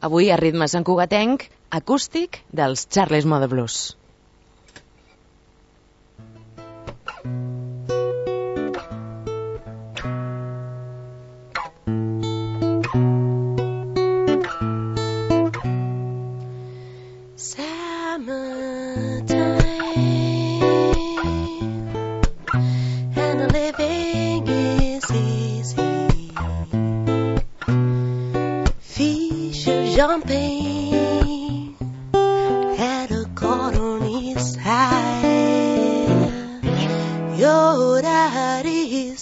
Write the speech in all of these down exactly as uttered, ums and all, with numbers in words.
Avui a ritme santcugatenc, acústic dels Charlie's Mother Blues. Jumping had a caught on his head. Your daddy's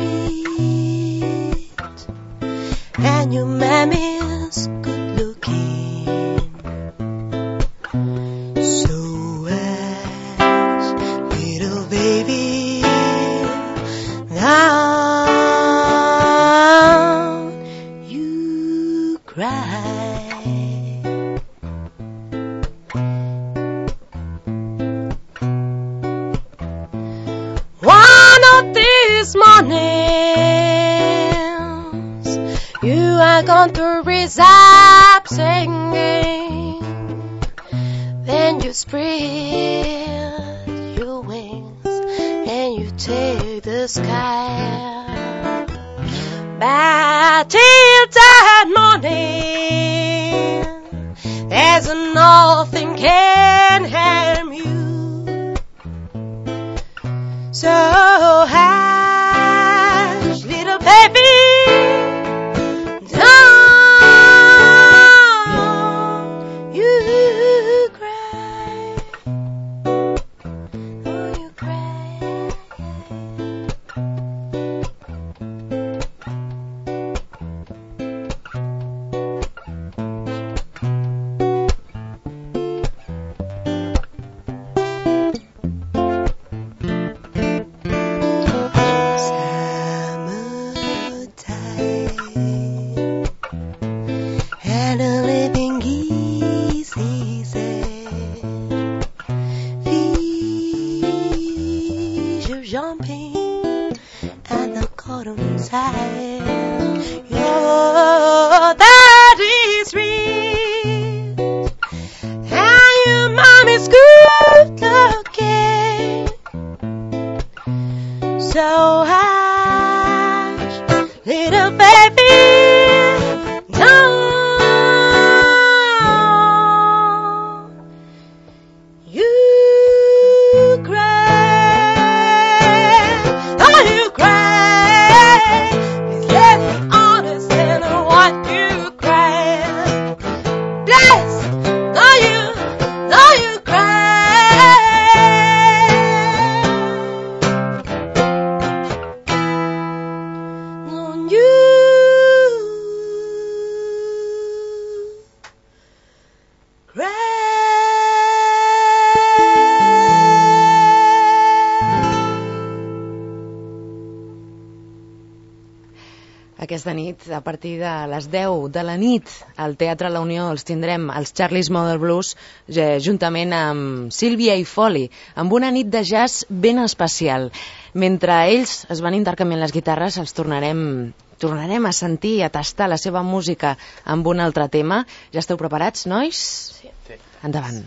sweet and your mammy's good looking. So as little baby now you cry. Mornings you are going to reside singing, then you spread your wings and you take the sky. But till that morning there's nothing can harm you. So hush, little baby, don't you cry, don't you cry. Aquesta nit, a partir de les deu de la nit, al Teatre La Unió els tindrem els Charlie's Mother Blues eh, juntament amb Sílvia i Foli, amb una nit de jazz ben especial. Mentre ells es van intercanviant les guitarres, els tornarem, tornarem a sentir i a tastar la seva música amb un altre tema. Ja esteu preparats, nois? Sí. Endavant.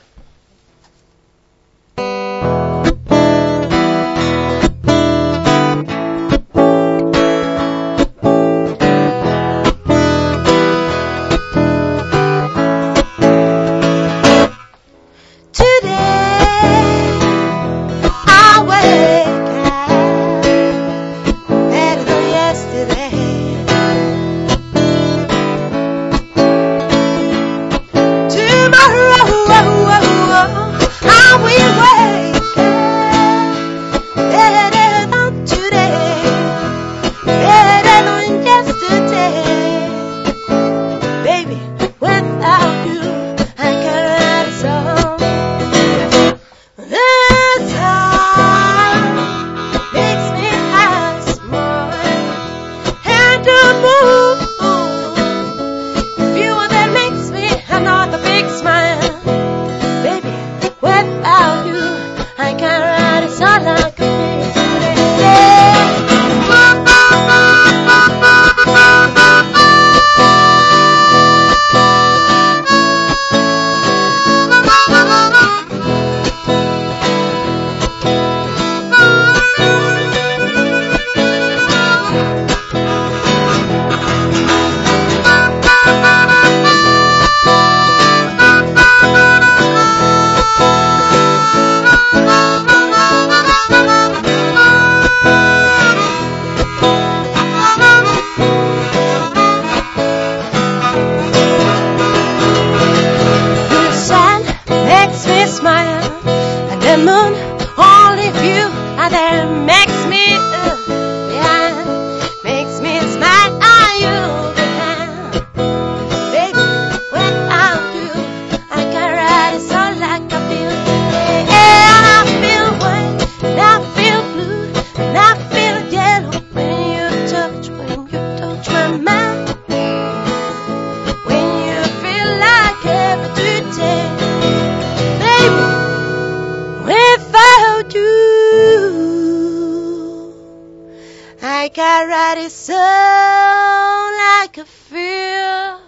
I write it so like a fear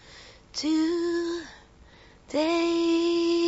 today.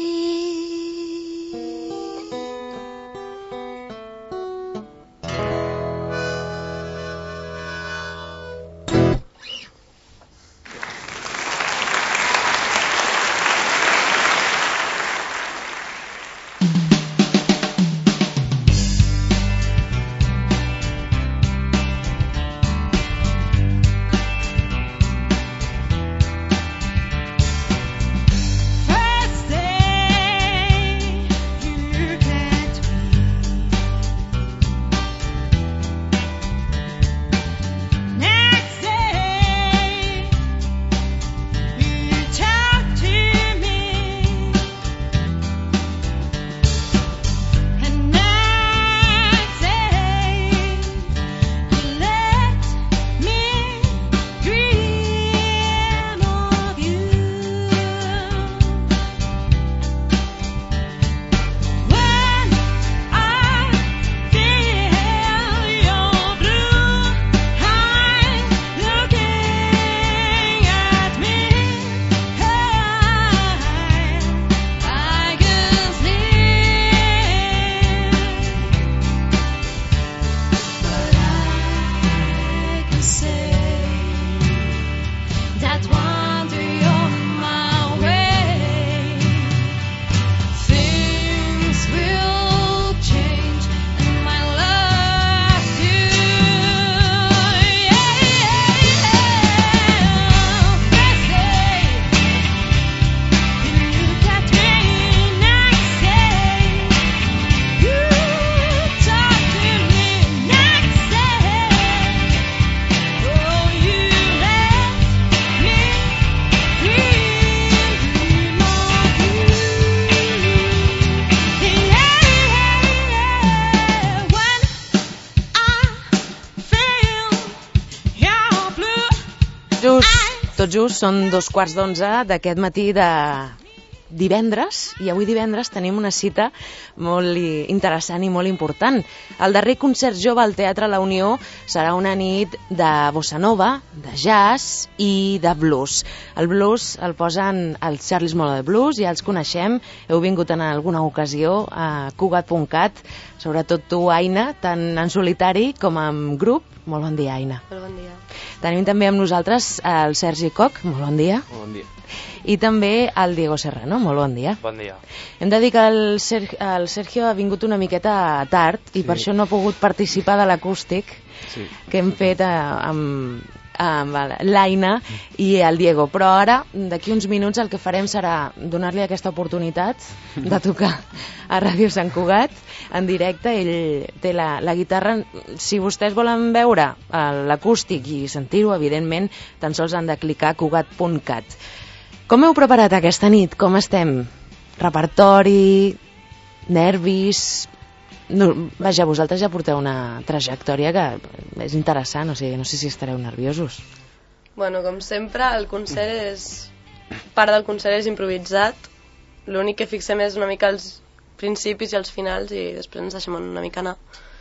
Tot just són dos quarts d'onze d'aquest matí de divendres, i avui divendres tenim una cita molt interessant i molt important. El darrer concert jove al Teatre La Unió serà una nit de bossa nova, de jazz i de blues. El blues el posen els Charlie's Model Blues, ja els coneixem, heu vingut en alguna ocasió a Cugat punt cat, sobretot tu, Aina, tant en solitari com en grup. Molt bon dia, Aina. Molt bon dia. Tenim també amb nosaltres el Sergi Coc, molt bon dia. Molt bon dia. I també el Diego Serrano, molt bon dia. Bon dia. Hem de dir que el, Ser el Sergio ha vingut una miqueta tard i sí. Per això no ha pogut participar de l'acústic sí. que hem fet eh, amb, amb l'Aina i el Diego. Però ara, d'aquí uns minuts, el que farem serà donar-li aquesta oportunitat de tocar a Ràdio Sant Cugat en directe. Ell té la, la guitarra. Si vostès volen veure l'acústic i sentir-ho, evidentment, tan sols han de clicar a cugat punt cat. Com heu preparat aquesta nit? Com estem? Repertori, nervis... No, vaja, vosaltres ja porteu una trajectòria que és interessant, o sigui, no sé si estareu nerviosos. Bueno, com sempre, el concert és... part del concert és improvisat. L'únic que fixem és una mica els principis i els finals i després ens deixem una mica anar.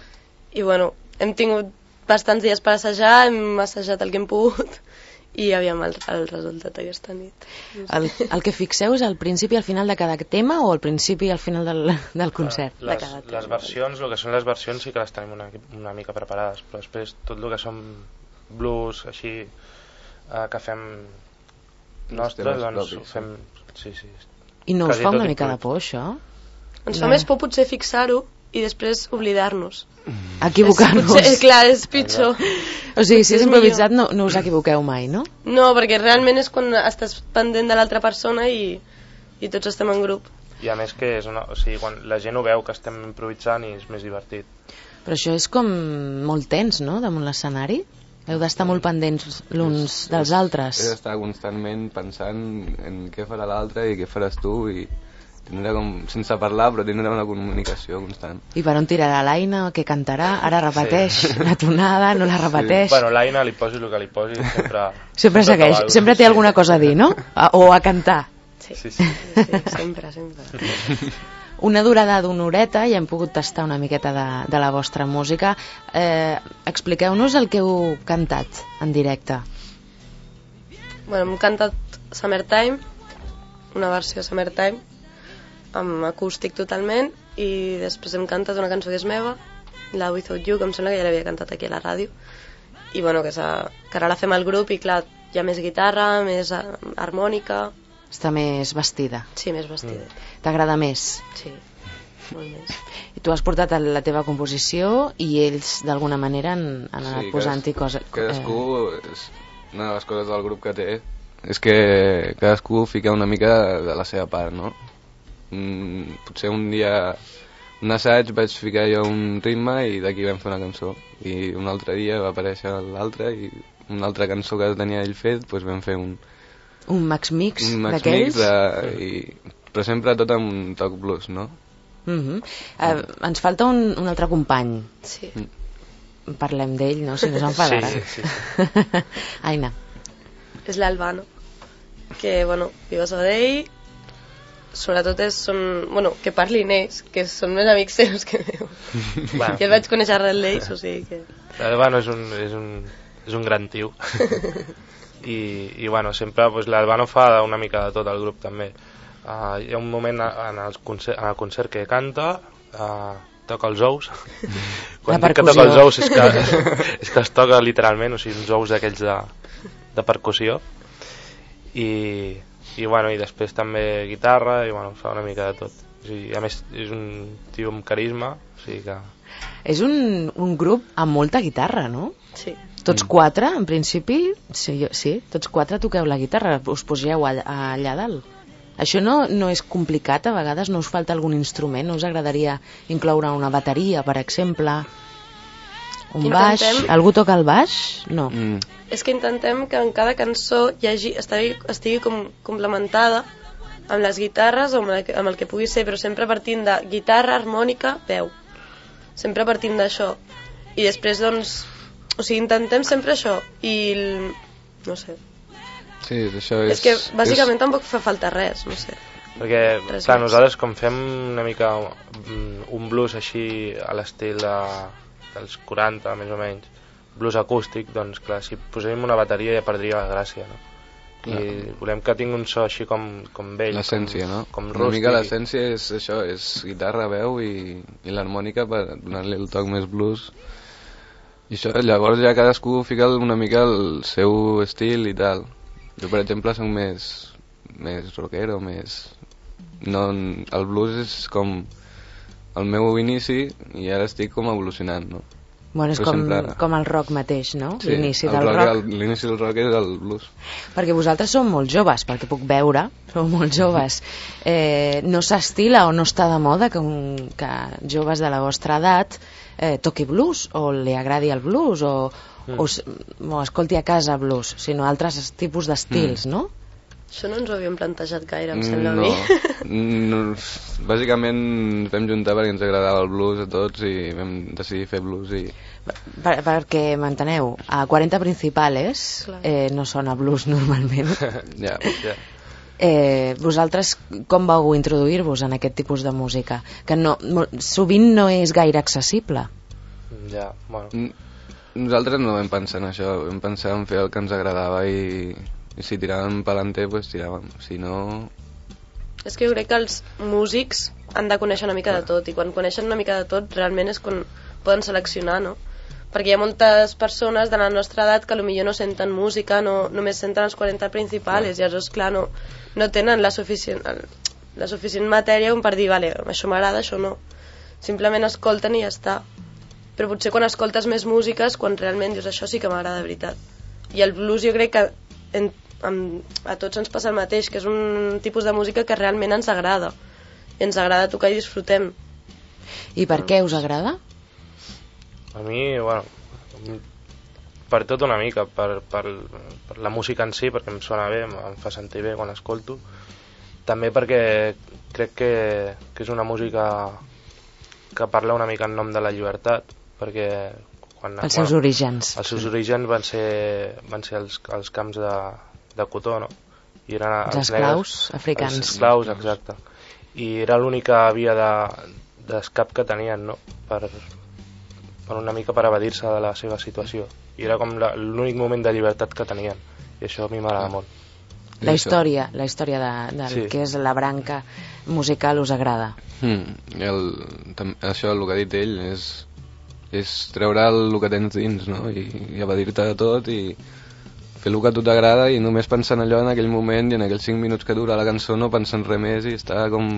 I bueno, hem tingut bastants dies per assajar, hem assajat el que hem pogut i aviam el, el resultat aquesta nit. El, el que fixeu és el principi i el final de cada tema o el principi i el final del, del concert? Les, de cada tema. Les versions, el que són les versions sí que les tenim una, una mica preparades, però després tot el que són blues, així, eh, que fem nostres, doncs ho fem... Sí, sí. I no us fa una mica de por, això? Ens fa més por potser fixar-ho i després oblidar-nos. Equivocar-nos. És, potser, clar, és pitjor. O sigui, si és improvisat no, no us equivoqueu mai, no? No, perquè realment és quan estàs pendent de l'altra persona i, i tots estem en grup. I a més que és una, o sigui, quan la gent ho veu que estem improvisant i és més divertit. Però això és com molt tens, no?, damunt l'escenari? Heu d'estar molt pendents l'uns dels altres. He d'estar constantment pensant en què farà l'altre i què faràs tu i tindrà com, sense parlar, però tindrà una comunicació constant. I per on tirarà l'Aina, què cantarà? Ara repeteix sí. La tonada, no la repeteix? Sí. Bueno, l'Aina li posi el que li posi, sempre... sempre segueix, sempre té alguna cosa a dir, no? A, o a cantar. Sí, sí, sí. sí, sí sempre, sempre. Una durada d'una horeta i hem pogut tastar una miqueta de, de la vostra música. Eh, expliqueu-nos el que heu cantat en directe. Bueno, hem cantat Summertime, una versió de Summertime, amb acústic totalment, i després hem cantat una cançó que és meva, la Without You, que em sembla que ja l'havia cantat aquí a la ràdio, i bueno, que, que ara la fem al grup i clar, hi ha més guitarra, més harmònica. Està més vestida. Sí, més vestida. Mm. T'agrada més? Sí, molt més. I tu has portat la teva composició i ells d'alguna manera han, han anat sí, posant-hi coses. Cadascú, eh... és una de les coses del grup que té, és que cadascú fica una mica de la seva part, no? Mm, potser un dia, un assaig, vaig ficar jo un ritme i d'aquí vam fer una cançó. I un altre dia va aparèixer l'altre i una altra cançó que tenia ell fet, doncs vam fer un... Un max mix d'aquells? Un max mix, de, i, però sempre tot amb un toc blues, no? Uh -huh. uh, ens falta un, un altre company. Sí. Mm. Parlem d'ell, no? Si no s'enfadarà. Sí, sí, sí. Aina. És l'Albano, que, bueno, viu a Sabadell, sobretot és, són, bueno, que parlin ells, que són més amics seus que meu. Bueno. Jo el vaig conèixer arrel d'ells, o sigui que... L'Albano és un, és un, és un gran tio. I, i bueno, sempre pues, l'Albano fa una mica de tot al grup també. Uh, hi ha un moment en el concert, en el concert que canta, uh, toca els ous. Quan dic que toca els ous és que, és que es toca literalment, o sigui, uns ous d'aquells de, de percussió. I, i, bueno, i després també guitarra i bueno, fa una mica de tot. O sigui, a més és un tio amb carisma, o sigui que... És un, un grup amb molta guitarra, no? Sí. Tots quatre, en principi, sí, sí, tots quatre toqueu la guitarra, us poseu allà, allà dalt. Això no, no és complicat, a vegades no us falta algun instrument, no us agradaria incloure una bateria, per exemple, un baix, intentem... algú toca el baix? No. Mm. És que intentem que en cada cançó hi hagi, estigui, estigui com complementada amb les guitarres o amb el, amb el que pugui ser, però sempre partint de guitarra, harmònica, veu. Sempre partim d'això. I després, doncs, o sigui, intentem sempre això. I, el, no sé... Sí, això és... És que, bàsicament, és... tampoc fa falta res, no sé. Perquè, res clar, més. Nosaltres, com fem una mica un blues així a l'estil de, dels quaranta, més o menys, blues acústic, doncs, clar, si poséssim una bateria ja perdria la gràcia, no? I no. Volem que tingui un so així com, com vell. L'essència, no? Com una mica l'essència és això, és guitarra, veu i, i l'harmònica per donar-li el toc més blues. I això, llavors ja cadascú fica una mica el seu estil i tal. Jo, per exemple, soc més, més rockero, més... No, el blues és com el meu inici i ara estic com evolucionant, no? Bueno, és com, sempre... com el rock mateix, no? Sí, l'inici del rock. rock. L'inici del rock és el blues. Perquè vosaltres sou molt joves, perquè puc veure, sou molt joves. Eh, no s'estila o no està de moda que, un, que joves de la vostra edat eh, toqui blues o li agradi el blues o... Mm. O, o escolti a casa blues, sinó altres tipus d'estils, mm. no? Això no ens ho havíem plantejat gaire, em sembla no. a mi. no, bàsicament ens vam juntar perquè ens agradava el blues a tots i vam decidir fer blues i... Per, perquè m'enteneu, a quaranta Principales eh, no sona blues normalment. Ja, ja. Eh, vosaltres com vau introduir-vos en aquest tipus de música? Que no, sovint no és gaire accessible. Ja, bueno... Mm. Nosaltres no vam pensar en això, vam pensar en fer el que ens agradava i, i si tiràvem pelanter, doncs tiràvem, si no... És que jo crec que els músics han de conèixer una mica de tot, i quan coneixen una mica de tot realment és quan poden seleccionar, no? Perquè hi ha moltes persones de la nostra edat que potser no senten música, no, només senten els quaranta Principales, i llavors, clar, no, no tenen la suficient, la suficient matèria per dir, vale, això m'agrada, això no. Simplement escolten i ja està. Però potser quan escoltes més músiques, quan realment dius això sí que m'agrada de veritat. I el blues jo crec que en, en, a tots ens passa el mateix, que és un tipus de música que realment ens agrada. I ens agrada tocar i disfrutem. I per què us agrada? A mi, bueno, per tot una mica, per, per, per la música en si, perquè em sona bé, em fa sentir bé quan escolto. També perquè crec que, que és una música que parla una mica en nom de la llibertat, perquè quan, els seus bueno, orígens els seus orígens van ser, van ser els, els camps de, de cotó, no? I eren els, els esclaus negres, africans, els esclaus, exacte, i era l'única via d'escap de, que tenien, no? Per, per una mica per evadir-se de la seva situació, i era com l'únic moment de llibertat que tenien, i això a mi m'agrada molt. La història, la història de, del sí. que és la branca musical us agrada. Mm, el, tam, això, el que ha dit ell, és, és treure el, el que tens dins, no? I, i evadir-te de tot i fer el que a tu t'agrada i només pensar en allò en aquell moment i en aquells cinc minuts que dura la cançó no pensar en res més i està com...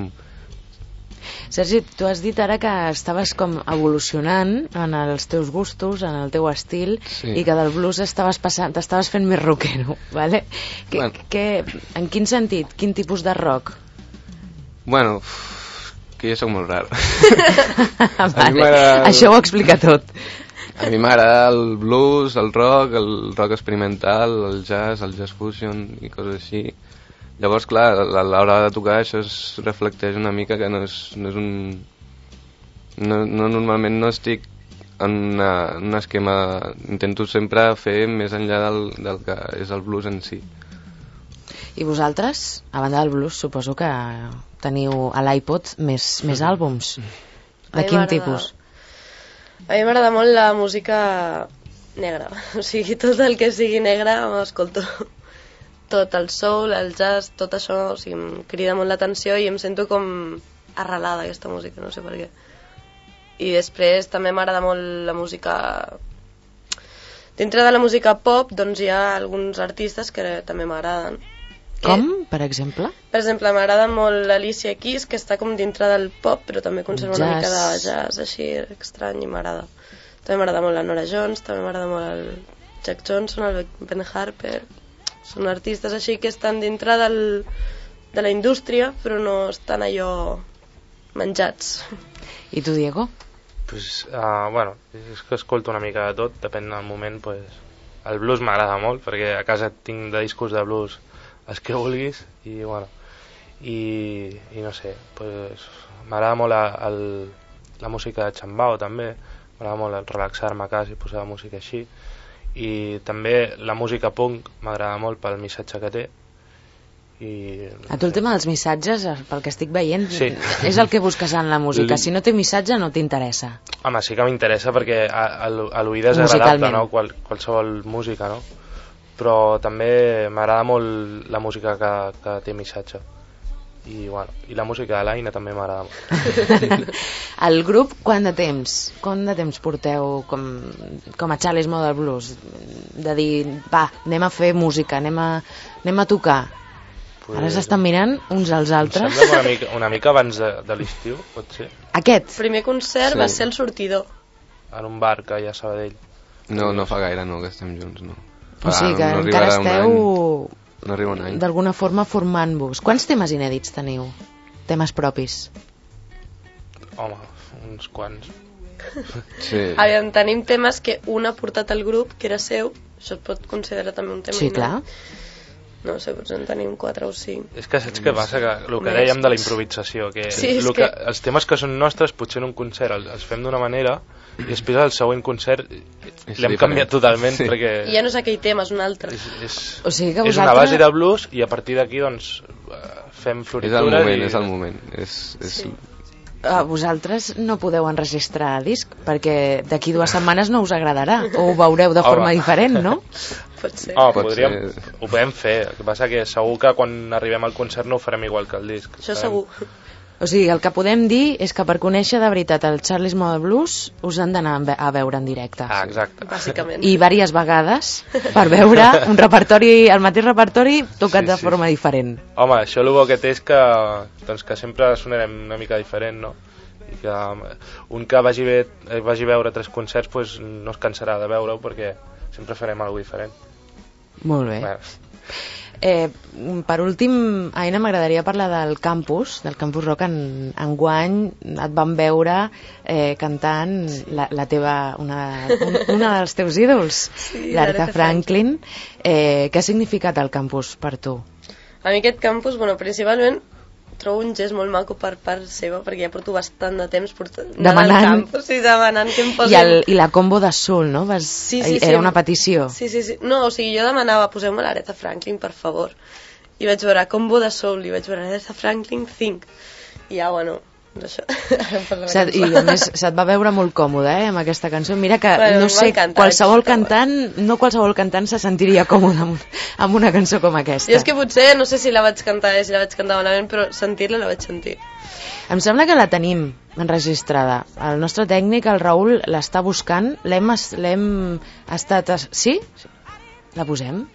Sergi, tu has dit ara que estaves com evolucionant en els teus gustos, en el teu estil, sí. i que del blues estaves passant, t'estaves fent més rockero, ¿vale? Que, bueno. que, en quin sentit? Quin tipus de rock? Bueno, que jo soc molt rar. Vale. Això ho explica tot. A mi m'agrada el blues, el rock, el rock experimental, el jazz, el jazz fusion i coses així. Llavors, clar, a l'hora de tocar això es reflecteix una mica que no és, no és un... No, no, normalment no estic en, una, en un esquema... Intento sempre fer més enllà del, del que és el blues en si. I vosaltres, a banda del blues, suposo que teniu a l'iPod més, més àlbums. De quin tipus? A mi m'agrada molt la música negra. O sigui, tot el que sigui negre m'escolto. Tot el soul, el jazz, tot això, o sigui, em crida molt l'atenció i em sento com arrelada aquesta música, no sé per què. I després també m'agrada molt la música... Dintre de la música pop, doncs hi ha alguns artistes que també m'agraden. Com, per exemple? Per exemple, m'agrada molt l'Alicia Keys, que està com dintre del pop, però també conserva jazz. Una mica de jazz, així, estrany, i m'agrada. També m'agrada molt la Nora Jones, també m'agrada molt el Jack Johnson, el Ben Harper... Són artistes així que estan dintre del, de la indústria, però no estan allò menjats. I tu, Diego? Pues, uh, bueno, és que escolto una mica de tot, depèn del moment. Pues, el blues m'agrada molt, perquè a casa tinc de discos de blues els que vulguis, i bueno, i, i no sé, pues, m'agrada molt el, la música de Chambao també, m'agrada molt el relaxar-me a casa i posar música així. I també la música punk m'agrada molt pel missatge que té. I, no a tu el tema dels missatges, pel que estic veient, sí. és el que busques en la música. Si no té missatge no t'interessa. Home, sí que m'interessa perquè a, a, a l'oïda és agradable, no? Qual, qualsevol música, no? Però també m'agrada molt la música que, que té missatge. I, bueno, i la música de l'Aina també m'agrada molt. El grup, quant de temps? Quant de temps porteu com, com a Charlie's Model Blues? De dir, va, anem a fer música, anem a, anem a tocar. Pues, ara s'estan mirant uns als altres. Em sembla una mica, una mica abans de, de l'estiu, pot ser. Aquest? El primer concert sí. va ser el Sortidor. En un bar que hi ha a Sabadell. No, no fa gaire, no, que estem junts, no. Fa, o sigui que no encara esteu... No arriba un any. D'alguna forma formant-vos. Quants temes inèdits teniu? Temes propis? Home, uns quants. Sí. Aviam, tenim temes que un ha portat al grup, que era seu. Això es pot considerar també un tema sí, inèdit. Clar. No sé, potser en tenim quatre o cinc. És que saps què passa? Que el que dèiem de la improvisació, que, sí, el que... que els temes que són nostres potser en un concert els, els fem d'una manera i després al següent concert l'hem canviat totalment, sí. Perquè i ja no és aquell tema, és un altre. És, és, o sigui que vosaltres... és una base de blues i a partir d'aquí doncs fem floritures. És el moment, i... és el moment. És, és... Sí. Uh, vosaltres no podeu enregistrar disc perquè d'aquí dues setmanes no us agradarà o ho veureu de forma Home. diferent, no? Pot ser. Oh, podríem, ho podem fer, el que passa que segur que quan arribem al concert no ho farem igual que el disc. Això farem... segur. O sigui, el que podem dir és que per conèixer de veritat el Charlie's Model Blues us han d'anar a veure en directe. Ah, exacte. Bàsicament. I diverses vegades per veure un repertori, el mateix repertori tocat sí, de forma sí. diferent. Home, això el bo que té és que, doncs, que sempre sonarem una mica diferent, no? I que un que vagi, bé, vagi a veure tres concerts pues, no es cansarà de veure-ho perquè sempre farem alguna diferent. Molt bé. Bueno. Eh, per últim, Aina, m'agradaria parlar del campus, del campus rock. En, enguany et van veure eh, cantant sí. la, la teva, una, un, una dels teus ídols, sí, l'Aretha Franklin. Eh, què ha significat el campus per tu? A mi aquest campus, bueno, principalment trobo un gest molt maco per part seva, perquè ja porto bastant de temps demanant al campus, sí, demanant que em posin... I, el, i la combo de Soul, no? Vas... Sí, sí, era sí. una petició. Sí, sí, sí. No, o sigui, jo demanava, poseu-me l'Aretha Franklin, per favor. I vaig veure combo de Soul, i vaig veure l'Aretha Franklin, Think. I ja, bueno, això. Set, I a més se't va veure molt còmode, eh, amb aquesta cançó. Mira que, bueno, no sé, qualsevol cantant, no qualsevol cantant se sentiria còmode amb, amb una cançó com aquesta. Jo és que potser, no sé si la vaig cantar bé, si la vaig cantar malament, però sentir-la la vaig sentir. Em sembla que la tenim enregistrada. El nostre tècnic, el Raül, l'està buscant. L'hem estat... Sí? La posem?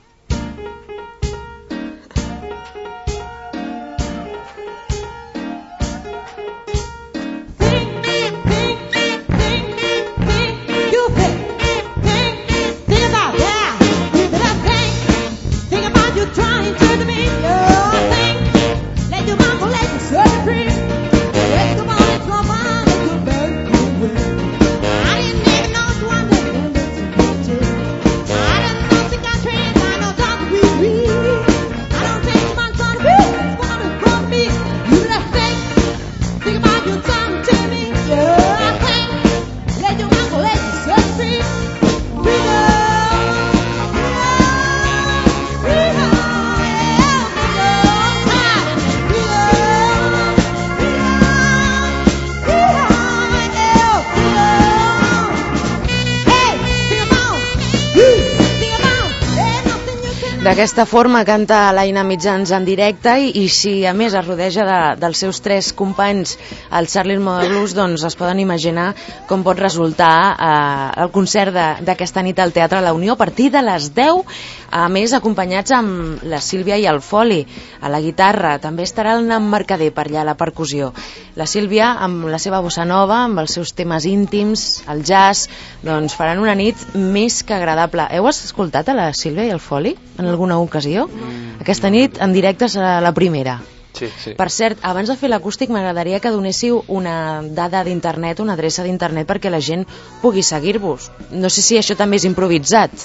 D'aquesta forma canta l'Aina Mitjans en directe i, i si a més es rodeja de, dels seus tres companys al Charlie's Model Blues, doncs es poden imaginar com pot resultar eh, el concert d'aquesta nit al Teatre La Unió a partir de les deu, a més acompanyats amb la Sílvia i el Foli a la guitarra. També estarà el Nan Mercader per allà a la percussió. La Sílvia amb la seva bossa nova, amb els seus temes íntims, el jazz, doncs faran una nit més que agradable. Heu escoltat a la Sílvia i el Foli en alguna ocasió? Mm, Aquesta nit en directe serà la primera. Sí, sí. Per cert, abans de fer l'acústic m'agradaria que donéssiu una dada d'internet, una adreça d'internet perquè la gent pugui seguir-vos. No sé si això també és improvisat.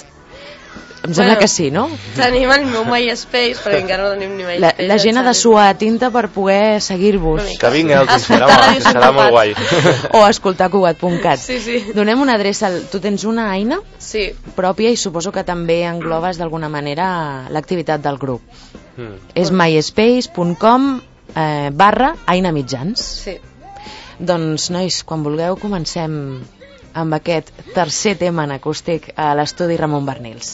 Em sembla bueno, que sí, no? Tenim el meu MySpace, però encara no tenim ni MySpace. La, la gent ha de suar tinta per poder seguir-vos. Que vingui el que serà, que serà molt guai. O escoltar Cugat punt cat. Sí, sí. Donem una adreça. Tu tens una Aina? Sí. Pròpia i suposo que també englobes d'alguna manera l'activitat del grup. Mm. És myspace punt com eh, barra Aina Mitjans. Sí. Doncs, nois, quan vulgueu comencem amb aquest tercer tema en acústic a l'estudi Ramon Bernils.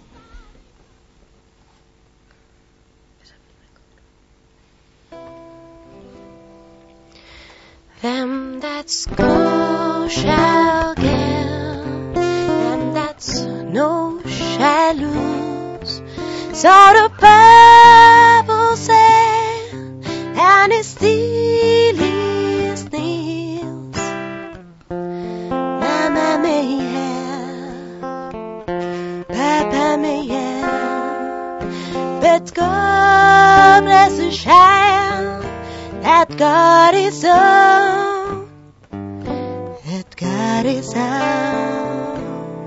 Them that's go shall get, them that's no shall lose. So the Bible said, and it still is nails. Mama may have, Papa may have, but God bless the child that God is on, that God is on.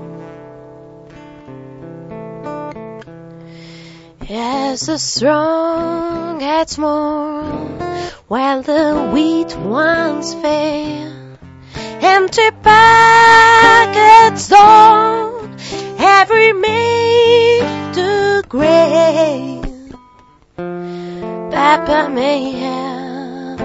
Yes, the strong gets more, while the weak ones fail. Empty pockets don't every make the grave. Papa may have,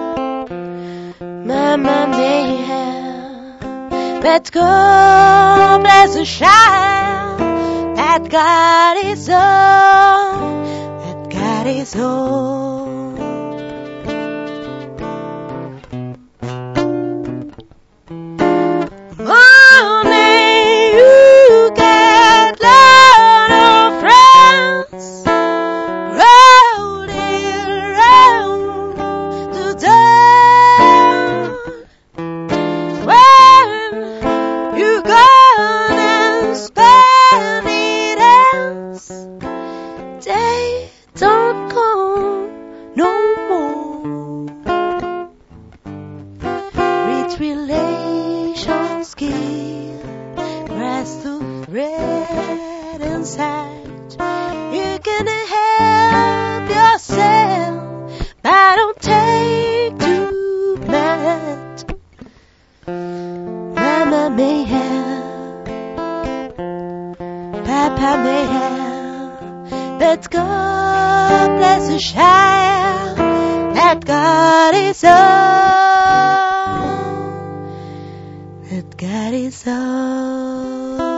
Mama may have, but God bless the child that God is on, that God is on. Morning you get lot of friends rolling around the door. When you gone and spend it else, they don't come no more. Rich relations give grass to thread inside. You can help yourself, but don't take too much. Mama may have, Papa may have, but God bless the child that God is all, that God is all.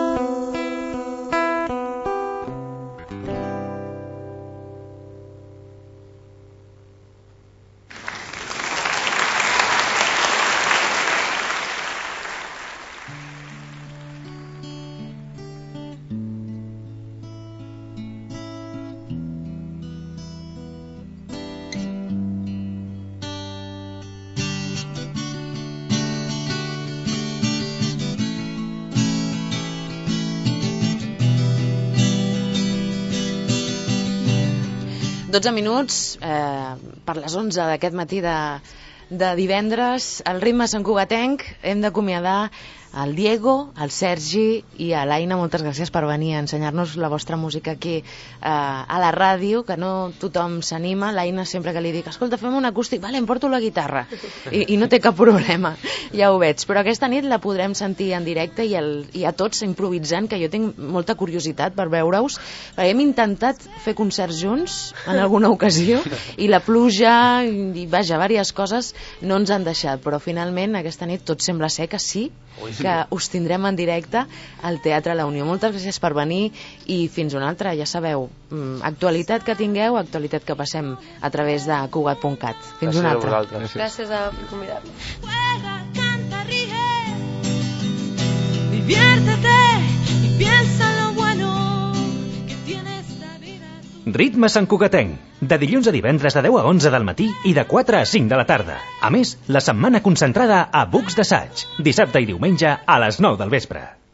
dotze minuts eh, per les onze d'aquest matí de, de divendres. Al ritme santcugatenc hem d'acomiadar el Diego, el Sergi i a l'Aina. Moltes gràcies per venir a ensenyar-nos la vostra música aquí eh, a la ràdio, que no tothom s'anima. L'Aina sempre que li dic, escolta, fem un acústic, vale, em porto la guitarra, i, i no té cap problema, ja ho veig. Però aquesta nit la podrem sentir en directe i, el, i a tots improvisant, que jo tinc molta curiositat per veure-us, perquè hem intentat fer concerts junts en alguna ocasió i la pluja i, vaja, diverses coses no ens han deixat, però finalment aquesta nit tot sembla ser que sí, que us tindrem en directe al Teatre La Unió. Moltes gràcies per venir i fins una altra, ja sabeu, actualitat que tingueu, actualitat que passem a través de Cugat punt cat. Fins una altra. Gràcies, gràcies a convidar-nos. Juega, canta, ríe, diviértete y piensa en lo bueno que tiene esta vida. Ritme santcugatenc, de dilluns a divendres de deu a onze del matí i de quatre a cinc de la tarda. A més, la setmana concentrada a Bucs d'Assaig, dissabte i diumenge a les nou del vespre.